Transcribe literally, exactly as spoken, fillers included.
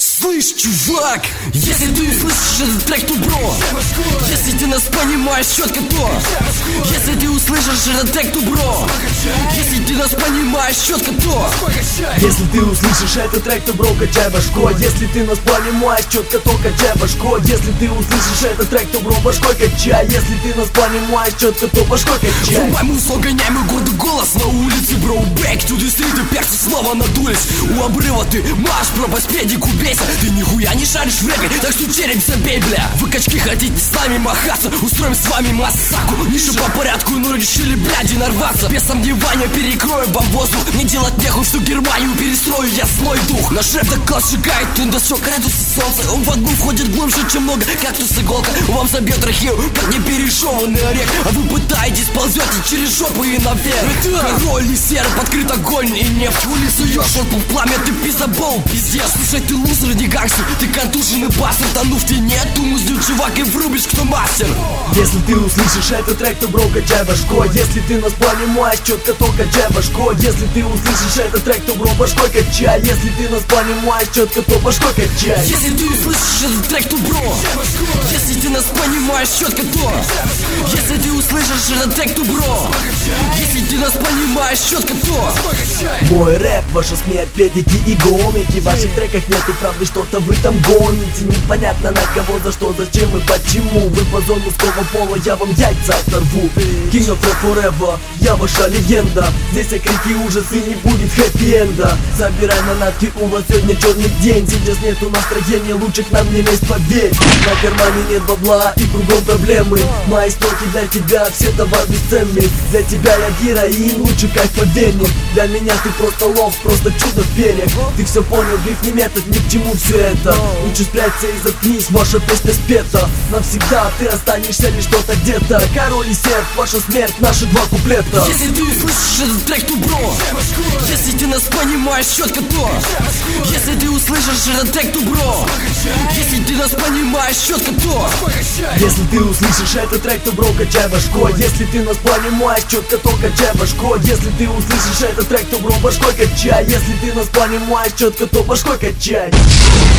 Слышь, чувак, если ты услышишь этот трек, то бро. Если ты нас понимаешь четко, то если ты услышишь этот трек, то бро. Если ты нас понимаешь четко, то если ты услышишь этот трек, то бро, качай башко. Если ты нас понимаешь четко, то качай башко. Если ты услышишь этот трек, то бро, башкой качай. Если ты нас понимаешь четко, то башкой качай. Врубай музло, гоняй мой гордый голос на улице, бро. Back to the street, и перцы снова надулись. У обрыва ты марш, пропасть педику бейся. Ты нихуя не шаришь в рэпе, так что череп забей, бля. Вы качки хотите с нами махаться, устроим с вами массаку. Ниже по порядку, но решили, бляди, нарваться. Без сомневания перекрою вам воздух. Не делать нехуй, что Германию перестрою, я злой дух. Наш рэп так класс сжигает индустрию, градусы солнца. Он в одну входит глубже, чем много, кактус иголка. Вам забьет трахею, как не перешованный орех. А вы пытаетесь, ползете через жопу и наверх. Это король и серый, подкрыт огонь и нефть. Хули суешь, он пламя, ты пиздобол, пиздец. Слушай, ты лузер, не гангстер, ты контуженный бастер. Тону в тени, эту музлю, чувак, и врубишь, кто мастер. Если ты услышишь этот трек, то бро, качай башко. Если ты нас понимаешь четко, то качай башко. Если ты услышишь этот трек, то бро, башкой качай. Если ты нас понимаешь четко, то башкой качай. Если ты услышишь этот трек, то бро. Если ты нас понимаешь четко, то если ты услышишь этот трек, то бро. Если ты нас понимаешь четко, то мой рэп, ваша смерть, педики и гомики. В ваших треках нету правды, что-то вы там гоните. Непонятно на кого, за что, зачем и почему. Вы по зону мужского пола, я вам яйца оторву. King of Rap Forever, я ваша легенда. Здесь крики ужас и не будет хэппи-энда. Забирай манатки, у вас сегодня черный день. Сейчас нету настроения, лучше к нам не лезь, поверь. На кармане нет бабла и кругом проблемы. Мои строки для тебя, все товар бесценный. Для тебя я героин, лучше кайф, поверь мне. Для меня ты просто лов, просто чудо в перьях. Ты все понял, гриф не метод, ни к чему все это. Лучше спрячься и заткнись, ваша песня спета. Навсегда ты останешься лишь что-то где-то. Король и серп, ваша смерть, наши два куплета. Если ты услышишь этот трек, то бро. Если ты нас понимаешь четко, то если ты услышишь этот трек, то бро. Если ты нас понимаешь четко, то если ты услышишь этот трек, то бро, качай башко. Если ты нас понимаешь четко, то качай башко. Если ты услышишь этот трек, то бро, башкой качай. Если ты нас понимаешь четко, то башкой качай.